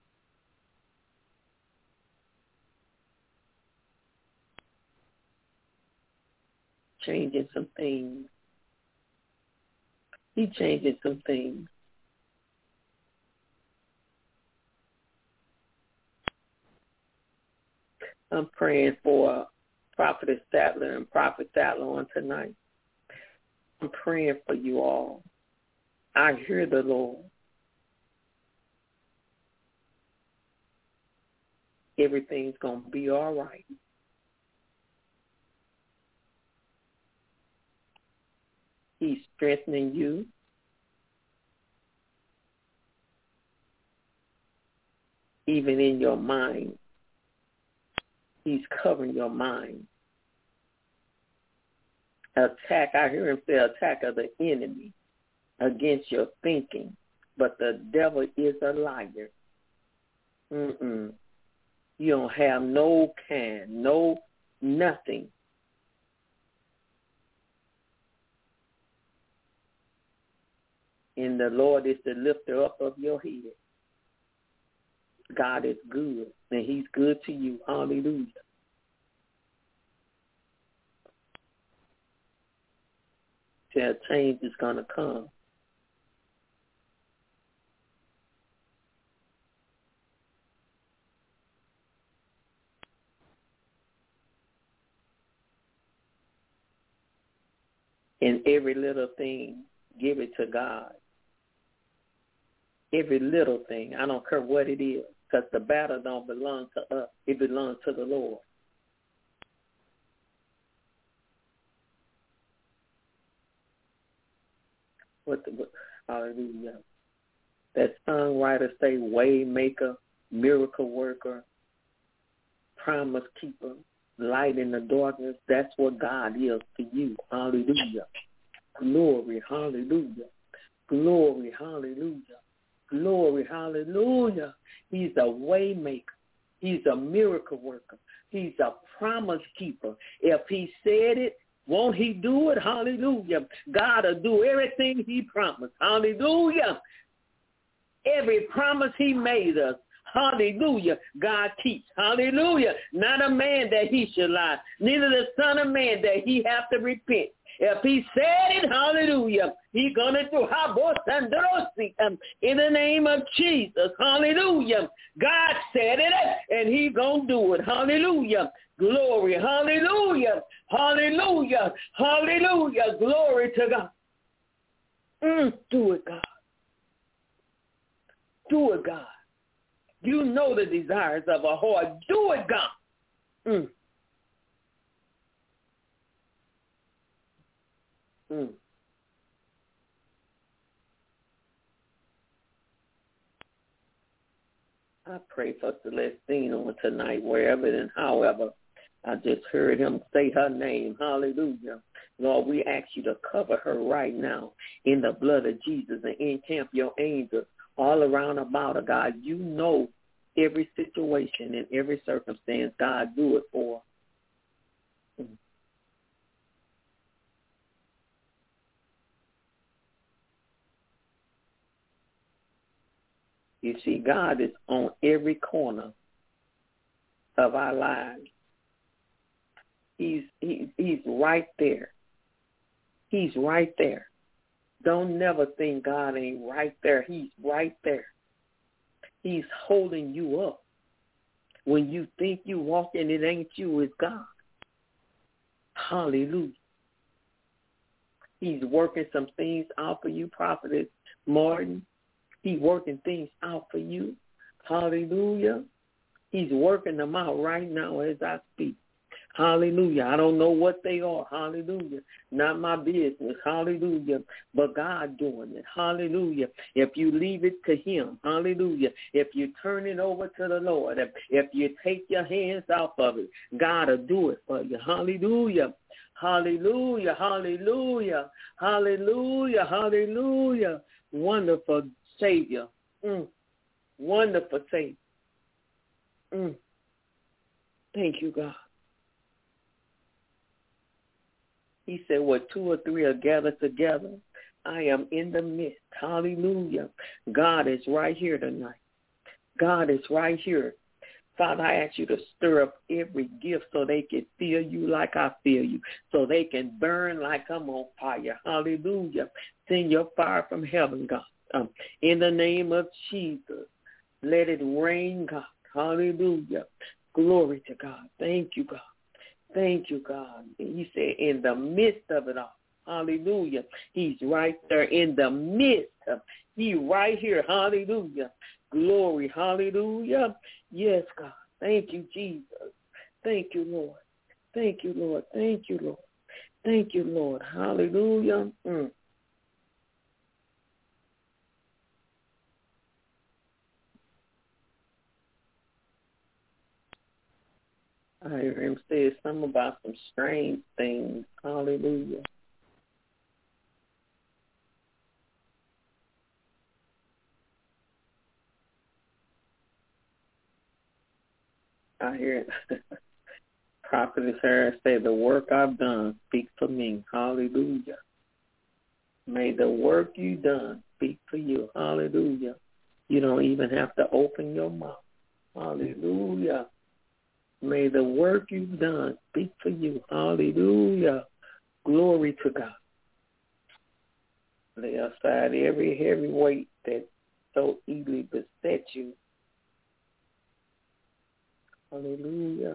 Changing some things. He changing some things. I'm praying for Prophetess Statler and Prophet Statler on tonight. I'm praying for you all. I hear the Lord. Everything's going to be all right. He's strengthening you. Even in your mind. He's covering your mind. Attack, I hear him say attack of the enemy against your thinking. But the devil is a liar. Mm-mm. You don't have no can, no nothing. And the Lord is the lifter up of your head. God is good, and he's good to you. Hallelujah. That change is going to come. In every little thing, give it to God. Every little thing. I don't care what it is, because the battle don't belong to us. It belongs to the Lord. What the, hallelujah. That songwriter say, way maker, miracle worker, promise keeper, light in the darkness. That's what God is to you. Hallelujah. Glory, hallelujah. Glory, hallelujah. Glory, hallelujah. He's a way maker. He's a miracle worker. He's a promise keeper. If he said it, won't he do it? Hallelujah. God will do everything he promised. Hallelujah. Every promise he made us. Hallelujah. God keeps. Hallelujah. Not a man that he should lie. Neither the son of man that he have to repent. If he said it, hallelujah, he's going to do um, in the name of Jesus. Hallelujah. God said it, and he's going to do it. Hallelujah. Glory. Hallelujah. Hallelujah. Hallelujah. Glory to God. Mm, do it, God. Do it, God. You know the desires of a heart. Do it, God. Mm. Mm. I pray for Celestine on tonight, wherever and however. I just heard him say her name. Hallelujah. Lord, we ask you to cover her right now in the blood of Jesus and encamp your angels all around about her, God. You know every situation and every circumstance, God do it for. You see, God is on every corner of our lives. He's, he's, he's right there. He's right there. Don't never think God ain't right there. He's right there. He's holding you up. When you think you walking, it ain't you, it's God. Hallelujah. He's working some things out for you, Prophetess Martin. He's working things out for you. Hallelujah. He's working them out right now as I speak. Hallelujah. I don't know what they are. Hallelujah. Not my business. Hallelujah. But God doing it. Hallelujah. If you leave it to him. Hallelujah. If you turn it over to the Lord. If, if you take your hands off of it, God will do it for you. Hallelujah. Hallelujah. Hallelujah. Hallelujah. Hallelujah. Wonderful Savior. Mm. Wonderful Savior. Mm. Thank you, God. He said, where two or three are gathered together, I am in the midst. Hallelujah. God is right here tonight. God is right here. Father, I ask you to stir up every gift so they can feel you like I feel you, so they can burn like I'm on fire. Hallelujah. Send your fire from heaven, God. Um, in the name of Jesus, let it rain, God. Hallelujah. Glory to God. Thank you, God. Thank you, God. He said in the midst of it all. Hallelujah. He's right there in the midst of He right here. Hallelujah. Glory. Hallelujah. Yes, God. Thank you, Jesus. Thank you, Lord. Thank you, Lord. Thank you, Lord. Thank you, Lord. Hallelujah. Mm. I hear him say something about some strange things. Hallelujah. I hear Prophetess Harris say, the work I've done speak for me. Hallelujah. May the work you done speak for you. Hallelujah. You don't even have to open your mouth. Hallelujah. May the work you've done speak for you. Hallelujah. Glory to God. Lay aside every heavy weight that so easily beset you. Hallelujah.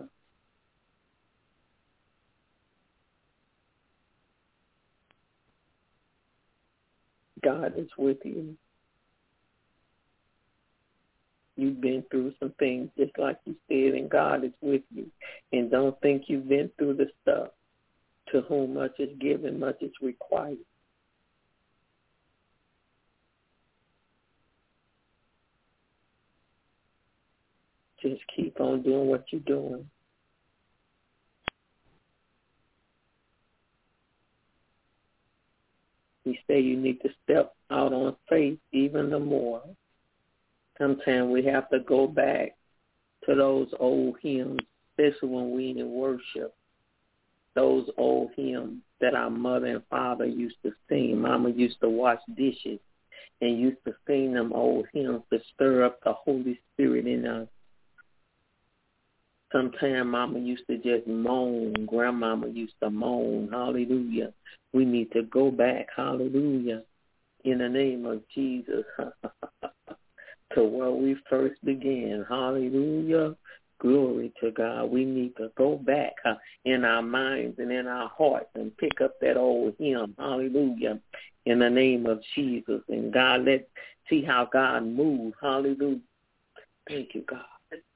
God is with you. You've been through some things, just like you said, and God is with you. And don't think you've been through the stuff. To whom much is given, much is required. Just keep on doing what you're doing. We say you need to step out on faith even the more. Sometimes we have to go back to those old hymns, especially when we in worship. Those old hymns that our mother and father used to sing. Mama used to wash dishes and used to sing them old hymns to stir up the Holy Spirit in us. Sometimes Mama used to just moan. Grandmama used to moan. Hallelujah. We need to go back. Hallelujah. In the name of Jesus. To where we first began. Hallelujah. Glory to God. We need to go back uh, in our minds and in our hearts and pick up that old hymn. Hallelujah. In the name of Jesus. And God, let's see how God moves. Hallelujah. Thank you, God.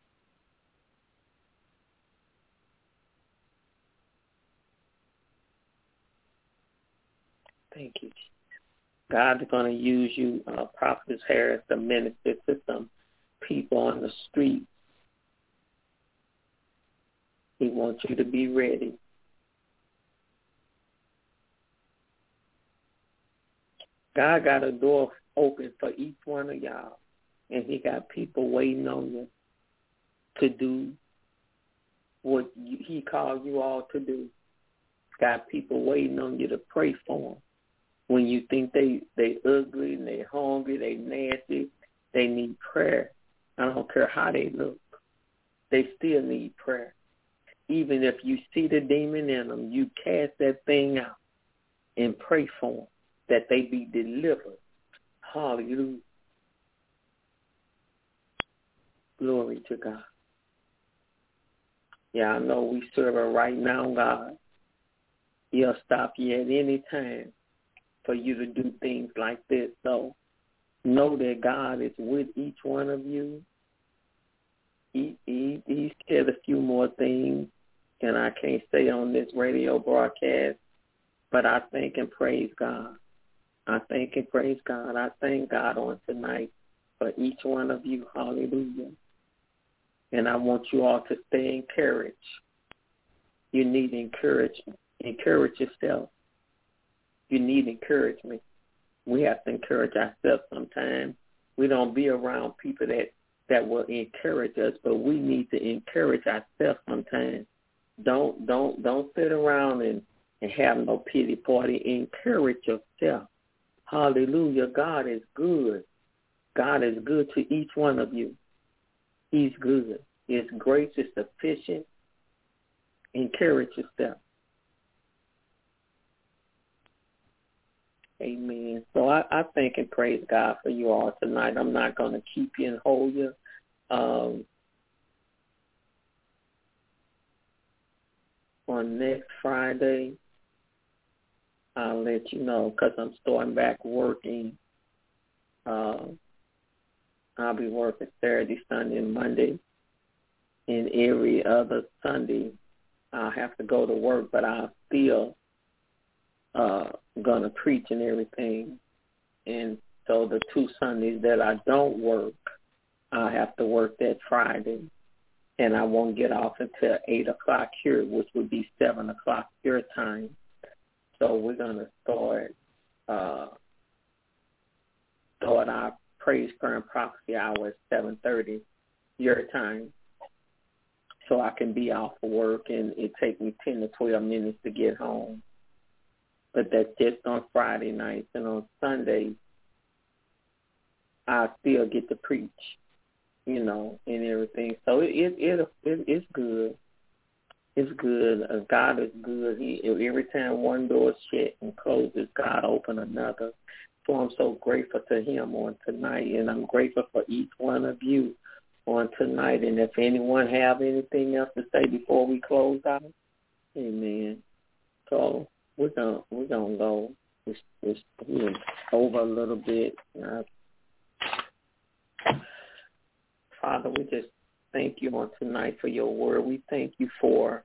Thank you, Jesus. God is going to use you, uh, Prophetess Harris, to minister to some people on the street. He wants you to be ready. God got a door open for each one of y'all, and he got people waiting on you. to do what you, he called you all to do. Got people waiting on you to pray for them. When you think they they ugly and they hungry, they nasty, they need prayer. I don't care how they look. They still need prayer. Even if you see the demon in them, you cast that thing out and pray for them, that they be delivered. Hallelujah. Glory to God. Yeah, I know we serve a right now God. He'll stop you at any time for you to do things like this. So know that God is with each one of you. He, he, he said a few more things, and I can't say on this radio broadcast, but I thank and praise God. I thank and praise God. I thank God on tonight for each one of you. Hallelujah. And I want you all to stay encouraged. You need encouragement. Encourage yourself. You need encouragement. We have to encourage ourselves sometimes. We don't be around people that, that will encourage us, but we need to encourage ourselves sometimes. Don't don't don't sit around and, and have no pity party. Encourage yourself. Hallelujah. God is good. God is good to each one of you. He's good. His grace is sufficient. Encourage yourself. Amen. So I, I thank and praise God for you all tonight. I'm not going to keep you and hold you. Um, on next Friday, I'll let you know because I'm starting back working. Uh, I'll be working Saturday, Sunday, and Monday. And every other Sunday, I'll have to go to work, but I'll still uh, going to preach and everything. And so the two Sundays that I don't work, I'll have to work that Friday. And I won't get off until eight o'clock here, which would be seven o'clock your time. So we're going to start, uh, start our Praise, Prayer, and Prophecy hour at seven thirty your time. So I can be off of work, and it takes me ten to twelve minutes to get home. But that's just on Friday nights. And on Sundays, I still get to preach, you know, and everything. So it it, it, it it's good. It's good. Uh, God is good. He every time one door is shut and closes, God open another. So I'm so grateful to him on tonight, and I'm grateful for each one of you on tonight. And if anyone have anything else to say before we close out, amen. So we're gonna we're gonna go. It's, it's, it's over a little bit. Uh, Father, we just thank you on tonight for your word. We thank you for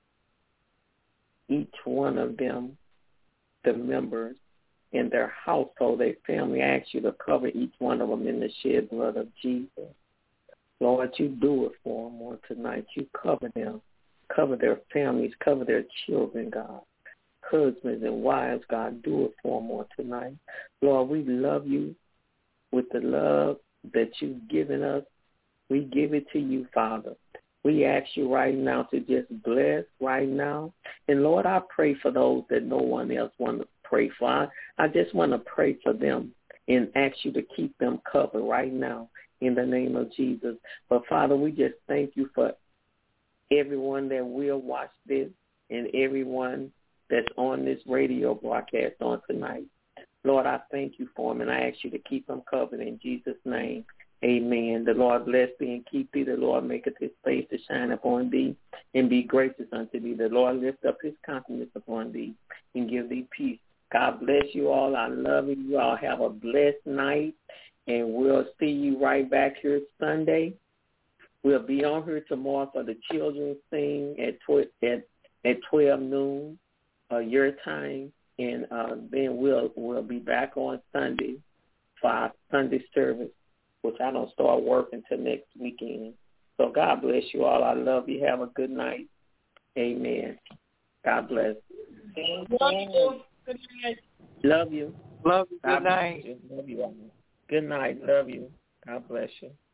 each one of them, the members in their household, their family. I ask you to cover each one of them in the shed blood of Jesus. Lord, you do it for them on tonight. You cover them. Cover their families. Cover their children, God. Husbands and wives, God, do it for them on tonight. Lord, we love you with the love that you've given us. We give it to you, Father. We ask you right now to just bless right now. And, Lord, I pray for those that no one else wants to pray for. I, I just want to pray for them and ask you to keep them covered right now in the name of Jesus. But, Father, we just thank you for everyone that will watch this and everyone that's on this radio broadcast on tonight. Lord, I thank you for them, and I ask you to keep them covered in Jesus' name. Amen. The Lord bless thee and keep thee. The Lord maketh his face to shine upon thee and be gracious unto thee. The Lord lift up his countenance upon thee and give thee peace. God bless you all. I love you. You all have a blessed night, and we'll see you right back here Sunday. We'll be on here tomorrow for the children's thing at tw- at, at twelve noon uh, your time, and uh, then we'll we'll be back on Sunday for our Sunday service, which I don't start work until next weekend. So God bless you all. I love you. Have a good night. Amen. God bless.
Love you. Good night.
Love you.
Love you. Good
God
night.
You. Love you all. Good night. Love you. God bless you.